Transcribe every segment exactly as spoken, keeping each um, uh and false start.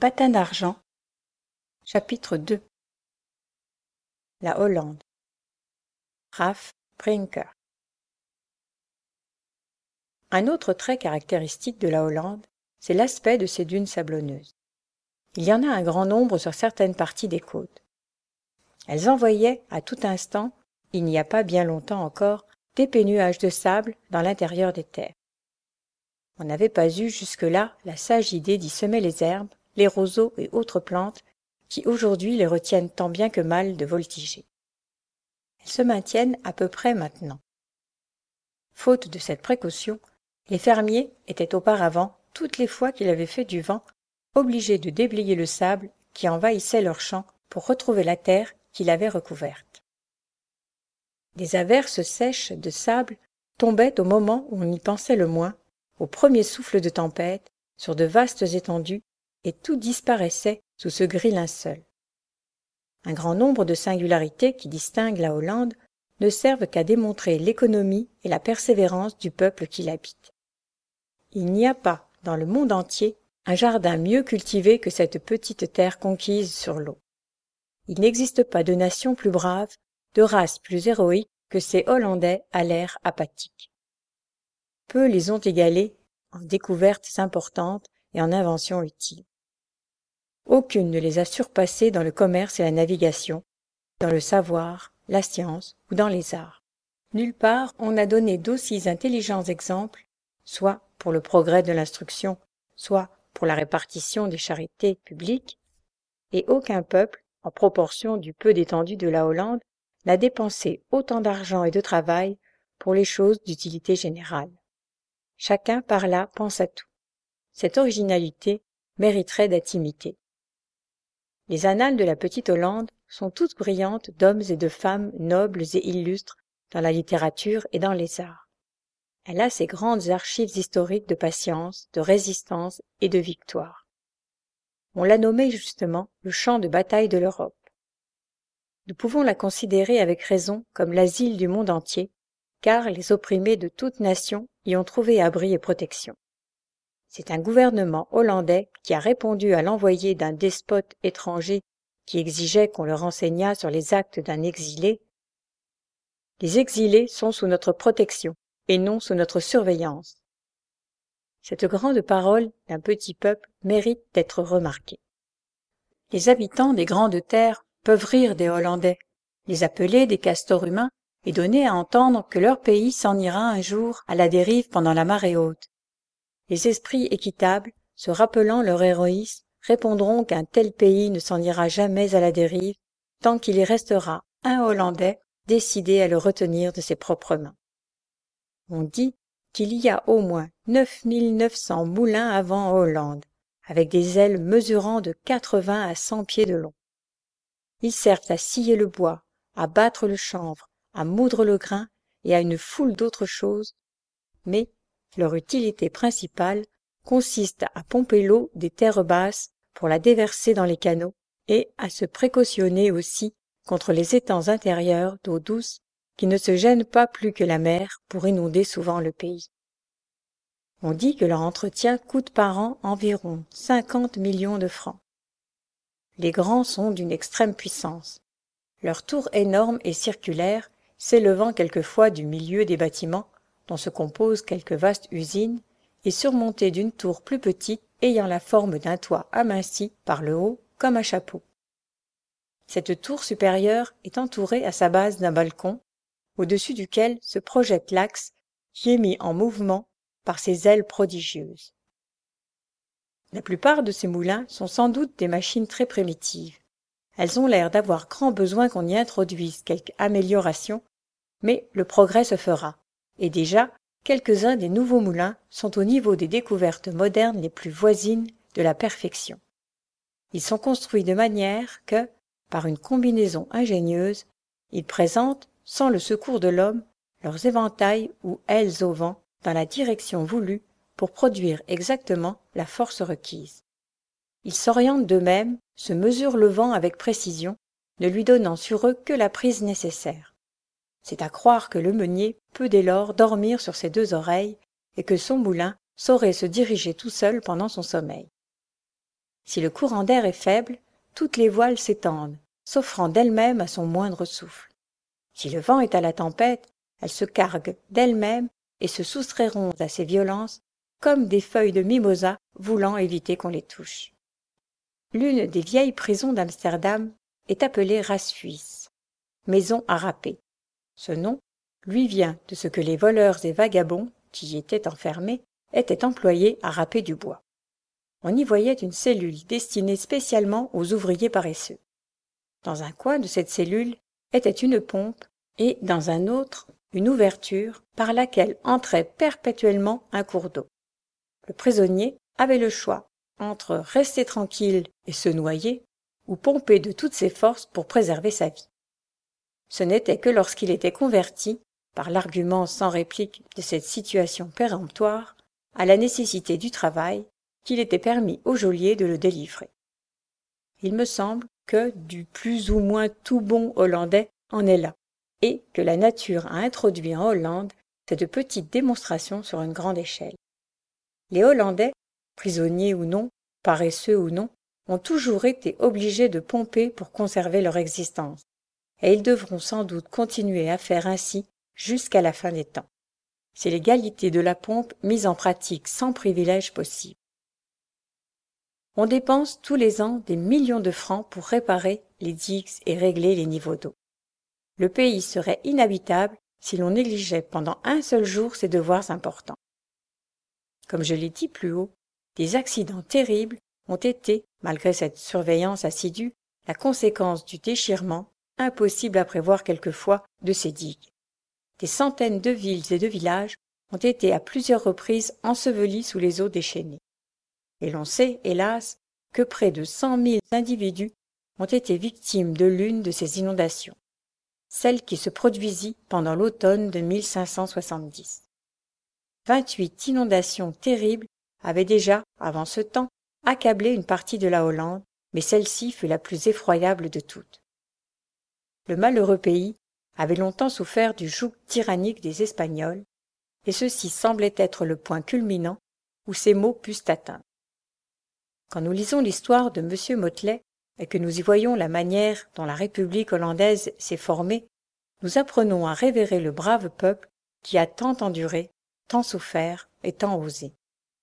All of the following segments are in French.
patins d'argent. Chapitre deux. La Hollande. Ralph Brinker. Un autre trait caractéristique de la Hollande, c'est l'aspect de ses dunes sablonneuses. Il y en a un grand nombre sur certaines parties des côtes. Elles envoyaient à tout instant, il n'y a pas bien longtemps encore, d'épais nuages de sable dans l'intérieur des terres. On n'avait pas eu jusque-là la sage idée d'y semer les herbes, les roseaux et autres plantes qui aujourd'hui les retiennent tant bien que mal de voltiger. Elles se maintiennent à peu près maintenant. Faute de cette précaution, les fermiers étaient auparavant, toutes les fois qu'il avait fait du vent, obligés de déblayer le sable qui envahissait leurs champs pour retrouver la terre qui l'avait recouverte. Des averses sèches de sable tombaient au moment où on y pensait le moins, au premier souffle de tempête, sur de vastes étendues, et tout disparaissait sous ce gris linceul. Un grand nombre de singularités qui distinguent la Hollande ne servent qu'à démontrer l'économie et la persévérance du peuple qui l'habite. Il n'y a pas, dans le monde entier, un jardin mieux cultivé que cette petite terre conquise sur l'eau. Il n'existe pas de nation plus brave, de race plus héroïque que ces Hollandais à l'air apathique. Peu les ont égalés en découvertes importantes et en inventions utiles. Aucune ne les a surpassés dans le commerce et la navigation, dans le savoir, la science ou dans les arts. Nulle part on n'a donné d'aussi intelligents exemples, soit pour le progrès de l'instruction, soit pour la répartition des charités publiques, et aucun peuple, en proportion du peu d'étendue de la Hollande, n'a dépensé autant d'argent et de travail pour les choses d'utilité générale. Chacun par là pense à tout. Cette originalité mériterait d'être imitée. Les annales de la petite Hollande sont toutes brillantes d'hommes et de femmes nobles et illustres dans la littérature et dans les arts. Elle a ses grandes archives historiques de patience, de résistance et de victoire. On l'a nommée justement le champ de bataille de l'Europe. Nous pouvons la considérer avec raison comme l'asile du monde entier, car les opprimés de toute nation y ont trouvé abri et protection. C'est un gouvernement hollandais qui a répondu à l'envoyé d'un despote étranger qui exigeait qu'on le renseignât sur les actes d'un exilé. Les exilés sont sous notre protection et non sous notre surveillance. Cette grande parole d'un petit peuple mérite d'être remarquée. Les habitants des grandes terres peuvent rire des Hollandais, les appeler des castors humains et donner à entendre que leur pays s'en ira un jour à la dérive pendant la marée haute. Les esprits équitables, se rappelant leur héroïsme, répondront qu'un tel pays ne s'en ira jamais à la dérive tant qu'il y restera un Hollandais décidé à le retenir de ses propres mains. On dit qu'il y a au moins neuf mille neuf cents moulins à vent en Hollande, avec des ailes mesurant de quatre-vingts à cent pieds de long. Ils servent à scier le bois, à battre le chanvre, à moudre le grain et à une foule d'autres choses, mais leur utilité principale consiste à pomper l'eau des terres basses pour la déverser dans les canaux et à se précautionner aussi contre les étangs intérieurs d'eau douce qui ne se gênent pas plus que la mer pour inonder souvent le pays. On dit que leur entretien coûte par an environ cinquante millions de francs. Les grands sont d'une extrême puissance. Leur tour énorme et circulaire, s'élevant quelquefois du milieu des bâtiments, dont se composent quelques vastes usines, est surmontée d'une tour plus petite ayant la forme d'un toit aminci par le haut comme un chapeau. Cette tour supérieure est entourée à sa base d'un balcon, au-dessus duquel se projette l'axe qui est mis en mouvement par ses ailes prodigieuses. La plupart de ces moulins sont sans doute des machines très primitives. Elles ont l'air d'avoir grand besoin qu'on y introduise quelque amélioration, mais le progrès se fera, et déjà quelques-uns des nouveaux moulins sont au niveau des découvertes modernes les plus voisines de la perfection. Ils sont construits de manière que, par une combinaison ingénieuse, ils présentent, sans le secours de l'homme, leurs éventails ou ailes au vent dans la direction voulue pour produire exactement la force requise. Ils s'orientent d'eux-mêmes, se mesurent le vent avec précision, ne lui donnant sur eux que la prise nécessaire. C'est à croire que le meunier peut dès lors dormir sur ses deux oreilles et que son moulin saurait se diriger tout seul pendant son sommeil. Si le courant d'air est faible, toutes les voiles s'étendent, s'offrant d'elles-mêmes à son moindre souffle. Si le vent est à la tempête, elles se carguent d'elles-mêmes et se soustrairont à ses violences comme des feuilles de mimosa voulant éviter qu'on les touche. L'une des vieilles prisons d'Amsterdam est appelée Rasthuis, maison à râper. Ce nom lui vient de ce que les voleurs et vagabonds qui y étaient enfermés étaient employés à râper du bois. On y voyait une cellule destinée spécialement aux ouvriers paresseux. Dans un coin de cette cellule était une pompe et, dans un autre, une ouverture par laquelle entrait perpétuellement un cours d'eau. Le prisonnier avait le choix entre rester tranquille et se noyer ou pomper de toutes ses forces pour préserver sa vie. Ce n'était que lorsqu'il était converti, par l'argument sans réplique de cette situation péremptoire, à la nécessité du travail, qu'il était permis au geôlier de le délivrer. Il me semble que du plus ou moins tout bon Hollandais en est là, et que la nature a introduit en Hollande cette petite démonstration sur une grande échelle. Les Hollandais, prisonniers ou non, paresseux ou non, ont toujours été obligés de pomper pour conserver leur existence, et ils devront sans doute continuer à faire ainsi jusqu'à la fin des temps. C'est l'égalité de la pompe mise en pratique sans privilège possible. On dépense tous les ans des millions de francs pour réparer les digues et régler les niveaux d'eau. Le pays serait inhabitable si l'on négligeait pendant un seul jour ces devoirs importants. Comme je l'ai dit plus haut, des accidents terribles ont été, malgré cette surveillance assidue, la conséquence du déchirement, impossible à prévoir quelquefois, de ces digues. Des centaines de villes et de villages ont été à plusieurs reprises ensevelis sous les eaux déchaînées. Et l'on sait, hélas, que près de cent mille individus ont été victimes de l'une de ces inondations, celle qui se produisit pendant l'automne de mille cinq cent soixante-dix. Vingt-huit inondations terribles avaient déjà, avant ce temps, accablé une partie de la Hollande, mais celle-ci fut la plus effroyable de toutes. Le malheureux pays avait longtemps souffert du joug tyrannique des Espagnols, et ceci semblait être le point culminant où ces maux pussent atteindre. Quand nous lisons l'histoire de M. Motley et que nous y voyons la manière dont la République hollandaise s'est formée, nous apprenons à révérer le brave peuple qui a tant enduré, tant souffert et tant osé.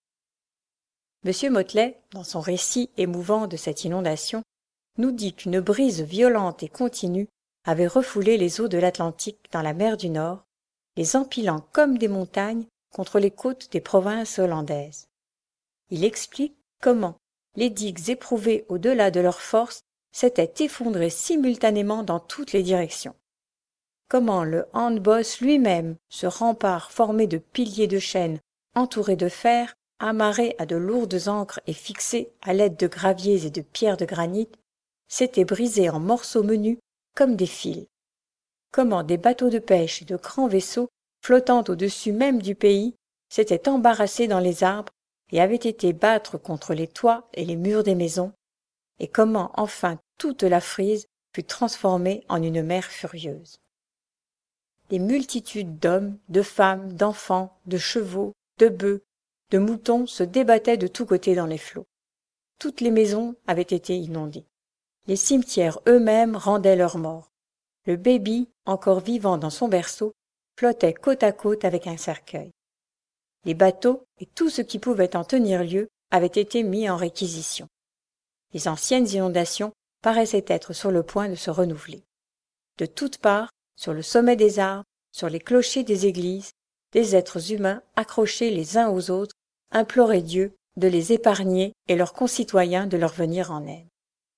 M. Motley, dans son récit émouvant de cette inondation, nous dit qu'une brise violente et continue avait refoulé les eaux de l'Atlantique dans la mer du Nord, les empilant comme des montagnes contre les côtes des provinces hollandaises. Il explique comment les digues éprouvées au-delà de leurs forces s'étaient effondrées simultanément dans toutes les directions. Comment le Handbos lui-même, ce rempart formé de piliers de chêne entourés de fer, amarrés à de lourdes ancres et fixés à l'aide de graviers et de pierres de granit, s'était brisé en morceaux menus comme des fils. Comment des bateaux de pêche et de grands vaisseaux, flottant au-dessus même du pays, s'étaient embarrassés dans les arbres et avaient été battre contre les toits et les murs des maisons, et comment enfin toute la Frise fut transformée en une mer furieuse. Des multitudes d'hommes, de femmes, d'enfants, de chevaux, de bœufs, de moutons se débattaient de tous côtés dans les flots. Toutes les maisons avaient été inondées. Les cimetières eux-mêmes rendaient leurs morts. Le baby, encore vivant dans son berceau, flottait côte à côte avec un cercueil. Les bateaux et tout ce qui pouvait en tenir lieu avaient été mis en réquisition. Les anciennes inondations paraissaient être sur le point de se renouveler. De toutes parts, sur le sommet des arbres, sur les clochers des églises, des êtres humains accrochés les uns aux autres imploraient Dieu de les épargner et leurs concitoyens de leur venir en aide.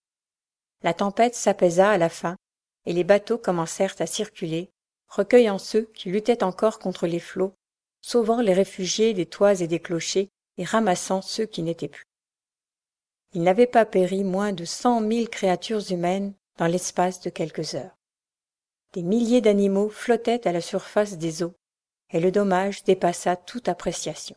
La tempête s'apaisa à la fin, et les bateaux commencèrent à circuler, recueillant ceux qui luttaient encore contre les flots, sauvant les réfugiés des toits et des clochers et ramassant ceux qui n'étaient plus. Il n'avait pas péri moins de cent mille créatures humaines dans l'espace de quelques heures. Des milliers d'animaux flottaient à la surface des eaux, et le dommage dépassa toute appréciation.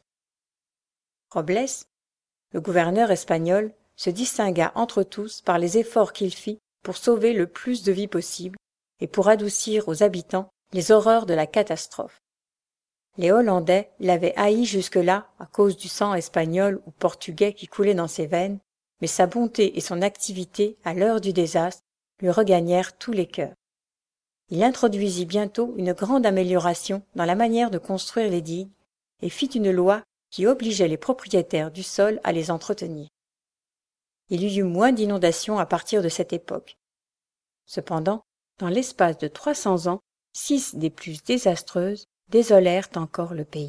Robles, le gouverneur espagnol, se distingua entre tous par les efforts qu'il fit pour sauver le plus de vies possible et pour adoucir aux habitants les horreurs de la catastrophe. Les Hollandais l'avaient haï jusque-là à cause du sang espagnol ou portugais qui coulait dans ses veines, mais sa bonté et son activité à l'heure du désastre lui regagnèrent tous les cœurs. Il introduisit bientôt une grande amélioration dans la manière de construire les digues et fit une loi qui obligeait les propriétaires du sol à les entretenir. Il y eut moins d'inondations à partir de cette époque. Cependant, dans l'espace de trois cents ans, six des plus désastreuses désolèrent encore le pays.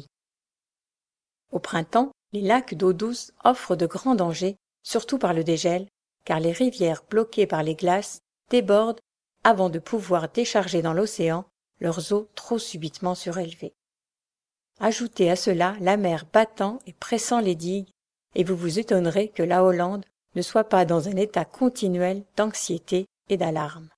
Au printemps, les lacs d'eau douce offrent de grands dangers, surtout par le dégel, car les rivières bloquées par les glaces débordent avant de pouvoir décharger dans l'océan leurs eaux trop subitement surélevées. Ajoutez à cela la mer battant et pressant les digues, et vous vous étonnerez que la Hollande ne soit pas dans un état continuel d'anxiété et d'alarme.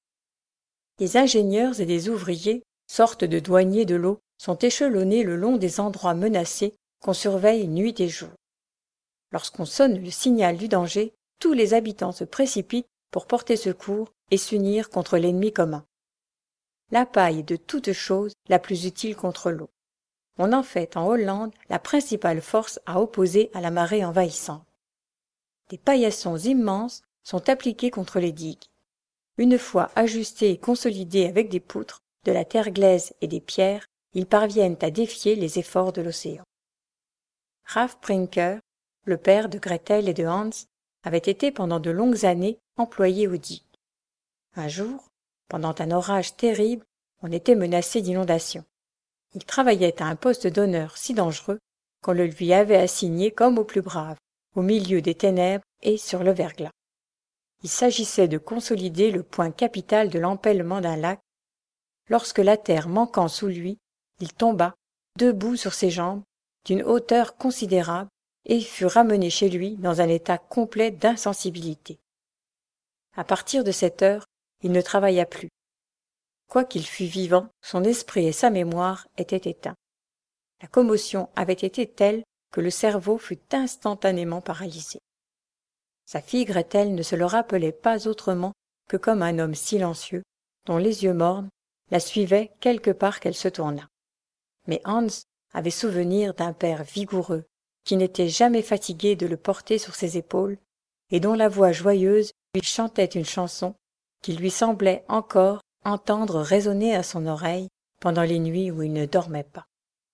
Des ingénieurs et des ouvriers, sortes de douaniers de l'eau, sont échelonnés le long des endroits menacés qu'on surveille nuit et jour. Lorsqu'on sonne le signal du danger, tous les habitants se précipitent pour porter secours et s'unir contre l'ennemi commun. La paille est de toute chose la plus utile contre l'eau. On en fait en Hollande la principale force à opposer à la marée envahissante. Des paillassons immenses sont appliqués contre les digues. Une fois ajustés et consolidés avec des poutres, de la terre glaise et des pierres, ils parviennent à défier les efforts de l'océan. Raff Brinker, le père de Gretel et de Hans, avait été pendant de longues années employé aux digues. Un jour, pendant un orage terrible, on était menacé d'inondation. Il travaillait à un poste d'honneur si dangereux qu'on le lui avait assigné comme au plus brave, au milieu des ténèbres et sur le verglas. Il s'agissait de consolider le point capital de l'empêlement d'un lac. Lorsque la terre manquant sous lui, il tomba, debout sur ses jambes, d'une hauteur considérable, et fut ramené chez lui dans un état complet d'insensibilité. À partir de cette heure, il ne travailla plus. Quoiqu'il fût vivant, son esprit et sa mémoire étaient éteints. La commotion avait été telle que le cerveau fut instantanément paralysé. Sa fille Gretel ne se le rappelait pas autrement que comme un homme silencieux, dont les yeux mornes la suivaient quelque part qu'elle se tournât. Mais Hans avait souvenir d'un père vigoureux, qui n'était jamais fatigué de le porter sur ses épaules, et dont la voix joyeuse lui chantait une chanson qu'il lui semblait encore entendre résonner à son oreille pendant les nuits où il ne dormait pas.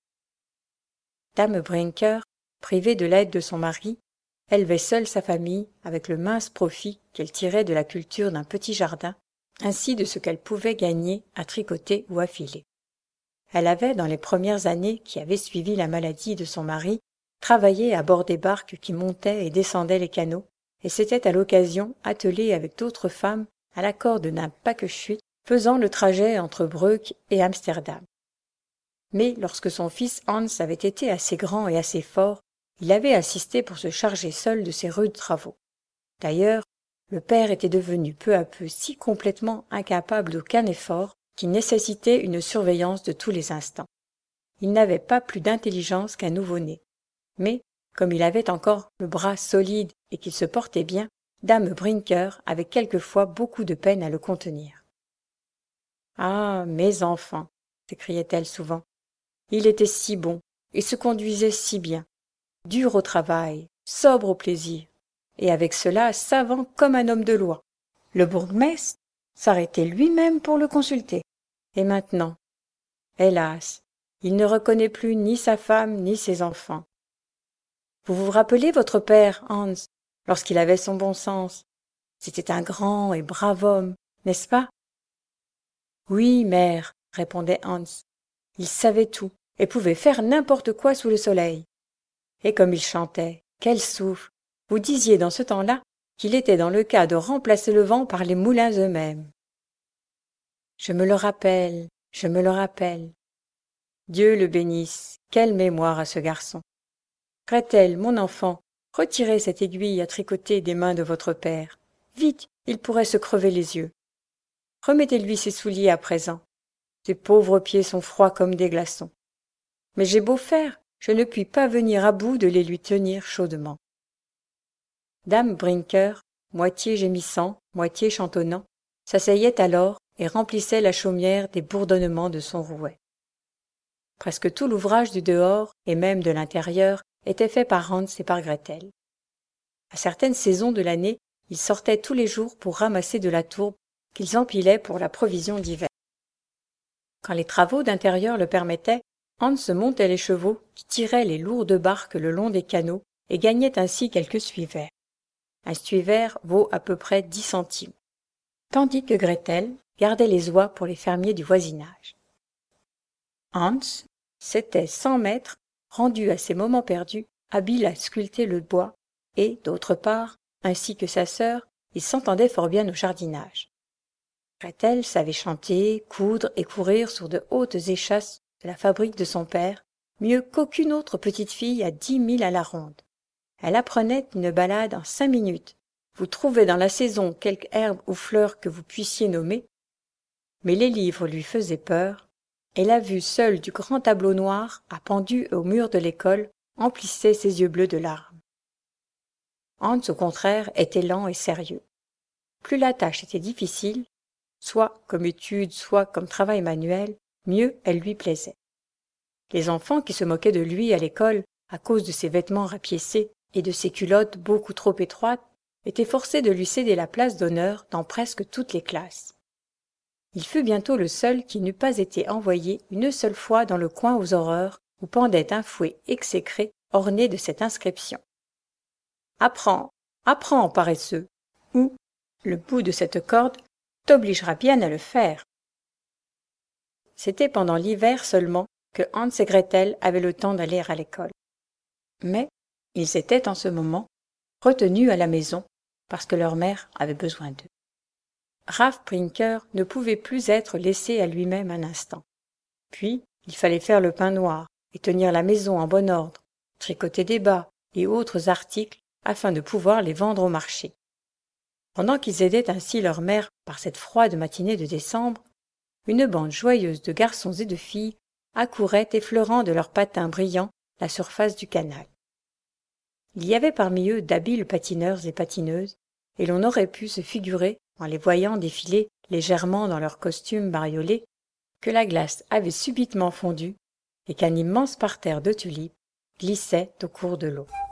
Dame Brinker, privée de l'aide de son mari, élevait seule sa famille avec le mince profit qu'elle tirait de la culture d'un petit jardin, ainsi de ce qu'elle pouvait gagner à tricoter ou à filer. Elle avait, dans les premières années qui avaient suivi la maladie de son mari, travaillé à bord des barques qui montaient et descendaient les canaux, et s'était à l'occasion attelée avec d'autres femmes à la corde d'un paquebot faisant le trajet entre Breuk et Amsterdam. Mais lorsque son fils Hans avait été assez grand et assez fort, il avait assisté pour se charger seul de ses rudes travaux. D'ailleurs, le père était devenu peu à peu si complètement incapable d'aucun effort qu'il nécessitait une surveillance de tous les instants. Il n'avait pas plus d'intelligence qu'un nouveau-né. Mais, comme il avait encore le bras solide et qu'il se portait bien, Dame Brinker avait quelquefois beaucoup de peine à le contenir. « Ah, mes enfants !» s'écriait-elle souvent. « Il était si bon et se conduisait si bien, dur au travail, sobre au plaisir, et avec cela savant comme un homme de loi. Le bourgmestre s'arrêtait lui-même pour le consulter. Et maintenant, hélas, il ne reconnaît plus ni sa femme ni ses enfants. Vous vous rappelez votre père, Hans, lorsqu'il avait son bon sens? C'était un grand et brave homme, n'est-ce pas? Oui, mère, répondait Hans. Il savait tout et pouvait faire n'importe quoi sous le soleil. Et comme il chantait, quel souffle! Vous disiez dans ce temps-là qu'il était dans le cas de remplacer le vent par les moulins eux-mêmes. Je me le rappelle, je me le rappelle. Dieu le bénisse, quelle mémoire à ce garçon. Gretel, mon enfant, retirez cette aiguille à tricoter des mains de votre père. Vite, il pourrait se crever les yeux. Remettez-lui ses souliers à présent. Ses pauvres pieds sont froids comme des glaçons. Mais j'ai beau faire, je ne puis pas venir à bout de les lui tenir chaudement. Dame Brinker, moitié gémissant, moitié chantonnant, s'asseyait alors et remplissait la chaumière des bourdonnements de son rouet. Presque tout l'ouvrage du dehors et même de l'intérieur était fait par Hans et par Gretel. À certaines saisons de l'année, ils sortaient tous les jours pour ramasser de la tourbe qu'ils empilaient pour la provision d'hiver. Quand les travaux d'intérieur le permettaient, Hans montait les chevaux qui tiraient les lourdes barques le long des canaux et gagnait ainsi quelques suivers. Un suivers vaut à peu près dix centimes, tandis que Gretel gardait les oies pour les fermiers du voisinage. Hans s'était sans maître rendu à ses moments perdus habile à sculpter le bois et, d'autre part, ainsi que sa sœur, il s'entendait fort bien au jardinage. Gretel savait chanter, coudre et courir sur de hautes échasses de la fabrique de son père, mieux qu'aucune autre petite fille à dix milles à la ronde. Elle apprenait une balade en cinq minutes, vous trouvez dans la saison quelque herbe ou fleur que vous puissiez nommer, mais les livres lui faisaient peur, et la vue seule du grand tableau noir appendu au mur de l'école emplissait ses yeux bleus de larmes. Hans, au contraire, était lent et sérieux. Plus la tâche était difficile, soit comme étude, soit comme travail manuel, mieux elle lui plaisait. Les enfants qui se moquaient de lui à l'école à cause de ses vêtements rapiécés et de ses culottes beaucoup trop étroites étaient forcés de lui céder la place d'honneur dans presque toutes les classes. Il fut bientôt le seul qui n'eût pas été envoyé une seule fois dans le coin aux horreurs où pendait un fouet exécré orné de cette inscription. « Apprends, apprends, paresseux !» ou « Le bout de cette corde t'obligera bien à le faire. » C'était pendant l'hiver seulement que Hans et Gretel avaient le temps d'aller à l'école. Mais ils étaient en ce moment retenus à la maison parce que leur mère avait besoin d'eux. Raff Brinker ne pouvait plus être laissé à lui-même un instant. Puis, il fallait faire le pain noir et tenir la maison en bon ordre, tricoter des bas et autres articles afin de pouvoir les vendre au marché. Pendant qu'ils aidaient ainsi leur mère par cette froide matinée de décembre, une bande joyeuse de garçons et de filles accourait effleurant de leurs patins brillants la surface du canal. Il y avait parmi eux d'habiles patineurs et patineuses, et l'on aurait pu se figurer, en les voyant défiler légèrement dans leurs costumes bariolés, que la glace avait subitement fondu et qu'un immense parterre de tulipes glissait au cours de l'eau.